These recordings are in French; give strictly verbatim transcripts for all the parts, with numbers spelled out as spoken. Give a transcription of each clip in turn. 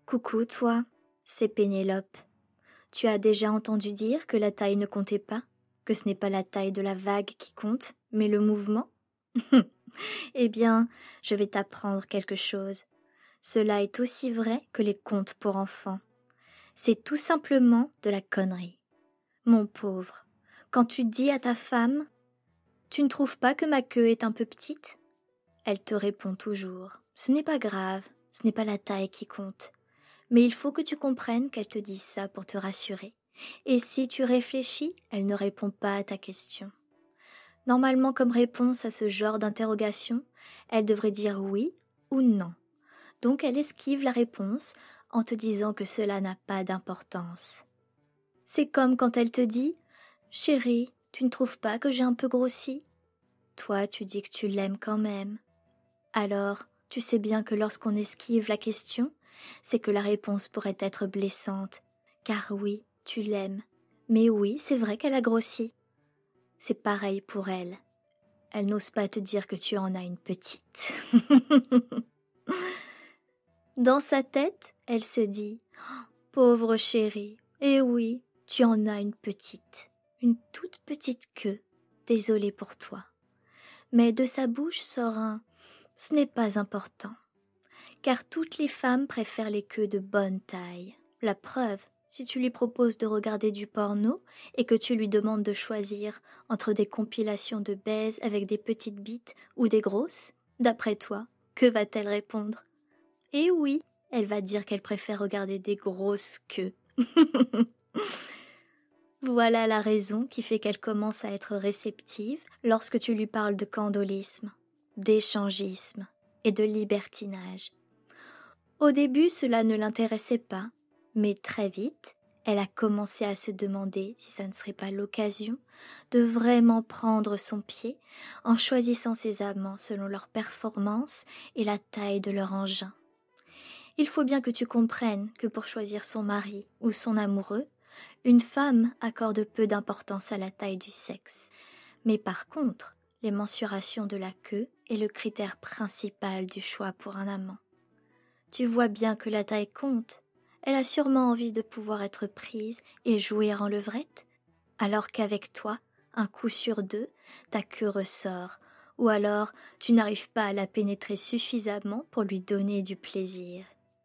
Coucou toi, c'est Pénélope. Tu as déjà entendu dire que la taille ne comptait pas, que ce n'est pas la taille de la vague qui compte, mais le mouvement? Eh bien, je vais t'apprendre quelque chose. Cela est aussi vrai que les contes pour enfants. C'est tout simplement de la connerie. Mon pauvre, quand tu dis à ta femme « Tu ne trouves pas que ma queue est un peu petite ?» Elle te répond toujours « Ce n'est pas grave, ce n'est pas la taille qui compte. » Mais il faut que tu comprennes qu'elle te dit ça pour te rassurer. Et si tu réfléchis, elle ne répond pas à ta question. Normalement, comme réponse à ce genre d'interrogation, elle devrait dire oui ou non. Donc elle esquive la réponse en te disant que cela n'a pas d'importance. C'est comme quand elle te dit « Chérie, tu ne trouves pas que j'ai un peu grossi ?» Toi, tu dis que tu l'aimes quand même. Alors, tu sais bien que lorsqu'on esquive la question, c'est que la réponse pourrait être blessante. Car oui, tu l'aimes. Mais oui, c'est vrai qu'elle a grossi. C'est pareil pour elle. Elle n'ose pas te dire que tu en as une petite. Dans sa tête, elle se dit oh, « Pauvre chérie, eh oui, tu en as une petite, une toute petite queue, désolée pour toi. » Mais de sa bouche sort un « Ce n'est pas important. » Car toutes les femmes préfèrent les queues de bonne taille. La preuve, si tu lui proposes de regarder du porno et que tu lui demandes de choisir entre des compilations de baises avec des petites bites ou des grosses, d'après toi, que va-t-elle répondre? Eh oui, elle va dire qu'elle préfère regarder des grosses queues. Voilà la raison qui fait qu'elle commence à être réceptive lorsque tu lui parles de candolisme, d'échangisme et de libertinage. Au début, cela ne l'intéressait pas, mais très vite, elle a commencé à se demander si ça ne serait pas l'occasion de vraiment prendre son pied en choisissant ses amants selon leur performance et la taille de leur engin. Il faut bien que tu comprennes que pour choisir son mari ou son amoureux, une femme accorde peu d'importance à la taille du sexe. Mais par contre, les mensurations de la queue est le critère principal du choix pour un amant. Tu vois bien que la taille compte. Elle a sûrement envie de pouvoir être prise et jouer en levrette, alors qu'avec toi, un coup sur deux, ta queue ressort, ou alors tu n'arrives pas à la pénétrer suffisamment pour lui donner du plaisir.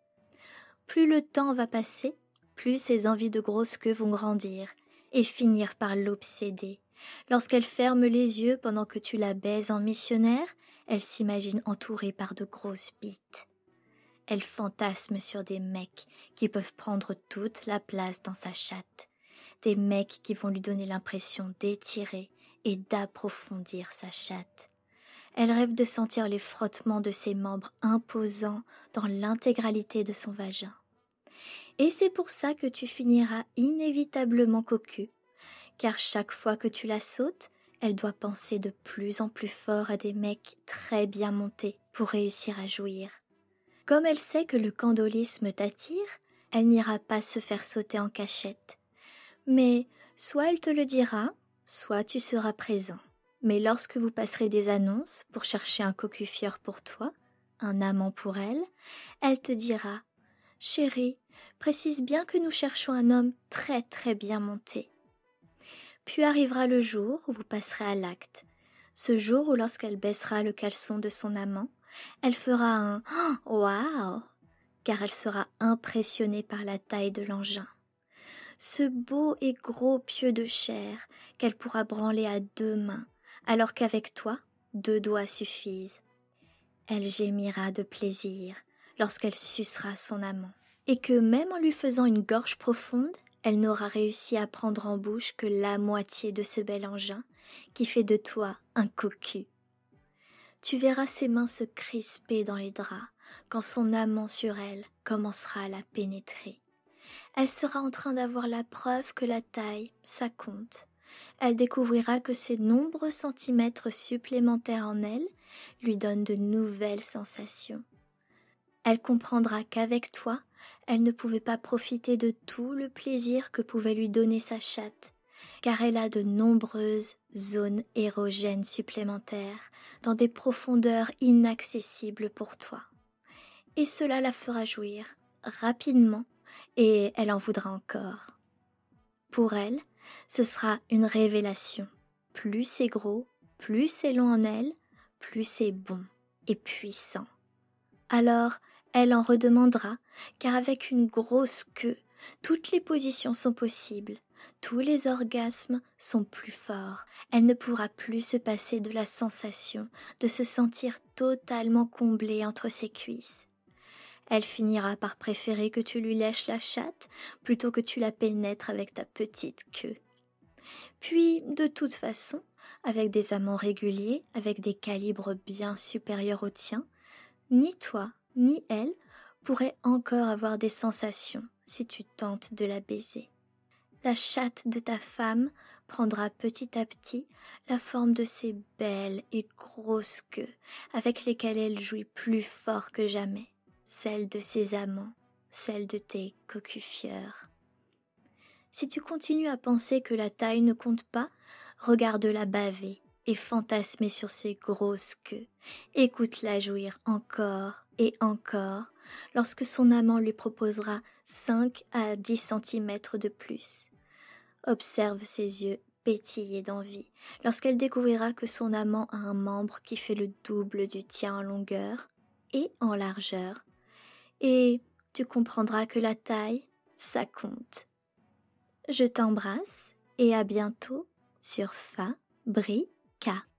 Plus le temps va passer, plus ses envies de grosse queue vont grandir et finir par l'obséder. Lorsqu'elle ferme les yeux pendant que tu la baises en missionnaire, elle s'imagine entourée par de grosses bites. Elle fantasme sur des mecs qui peuvent prendre toute la place dans sa chatte, des mecs qui vont lui donner l'impression d'étirer et d'approfondir sa chatte. Elle rêve de sentir les frottements de ses membres imposants dans l'intégralité de son vagin. Et c'est pour ça que tu finiras inévitablement cocu, car chaque fois que tu la sautes, elle doit penser de plus en plus fort à des mecs très bien montés pour réussir à jouir. Comme elle sait que le candolisme t'attire, elle n'ira pas se faire sauter en cachette. Mais soit elle te le dira, soit tu seras présent. Mais lorsque vous passerez des annonces pour chercher un cocufieur pour toi, un amant pour elle, elle te dira « Chérie, précise bien que nous cherchons un homme très très bien monté. » Puis arrivera le jour où vous passerez à l'acte. Ce jour où lorsqu'elle baissera le caleçon de son amant, elle fera un « Waouh !» car elle sera impressionnée par la taille de l'engin. Ce beau et gros pieu de chair qu'elle pourra branler à deux mains, alors qu'avec toi, deux doigts suffisent. Elle gémira de plaisir lorsqu'elle sucera son amant, et que même en lui faisant une gorge profonde, elle n'aura réussi à prendre en bouche que la moitié de ce bel engin qui fait de toi un cocu. Tu verras ses mains se crisper dans les draps quand son amant sur elle commencera à la pénétrer. Elle sera en train d'avoir la preuve que la taille, ça compte. Elle découvrira que ces nombreux centimètres supplémentaires en elle lui donnent de nouvelles sensations. Elle comprendra qu'avec toi, elle ne pouvait pas profiter de tout le plaisir que pouvait lui donner sa chatte, car elle a de nombreuses zones érogènes supplémentaires dans des profondeurs inaccessibles pour toi. Et cela la fera jouir, rapidement et elle en voudra encore. Pour elle, ce sera une révélation. Plus c'est gros, plus c'est long en elle, plus c'est bon et puissant. Alors, elle en redemandera, car avec une grosse queue, toutes les positions sont possibles, tous les orgasmes sont plus forts, elle ne pourra plus se passer de la sensation de se sentir totalement comblée entre ses cuisses. Elle finira par préférer que tu lui lèches la chatte plutôt que tu la pénètres avec ta petite queue. Puis, de toute façon, avec des amants réguliers, avec des calibres bien supérieurs aux tiens, ni toi, ni elle pourraient encore avoir des sensations si tu tentes de la baiser. La chatte de ta femme prendra petit à petit la forme de ces belles et grosses queues avec lesquelles elle jouit plus fort que jamais, celles de ses amants, celles de tes cocufieurs. Si tu continues à penser que la taille ne compte pas, regarde-la baver et fantasmer sur ses grosses queues. Écoute-la jouir encore et encore lorsque son amant lui proposera cinq à dix centimètres de plus. Observe ses yeux pétiller d'envie lorsqu'elle découvrira que son amant a un membre qui fait le double du tien en longueur et en largeur. Et tu comprendras que la taille, ça compte. Je t'embrasse et à bientôt sur Fabrica.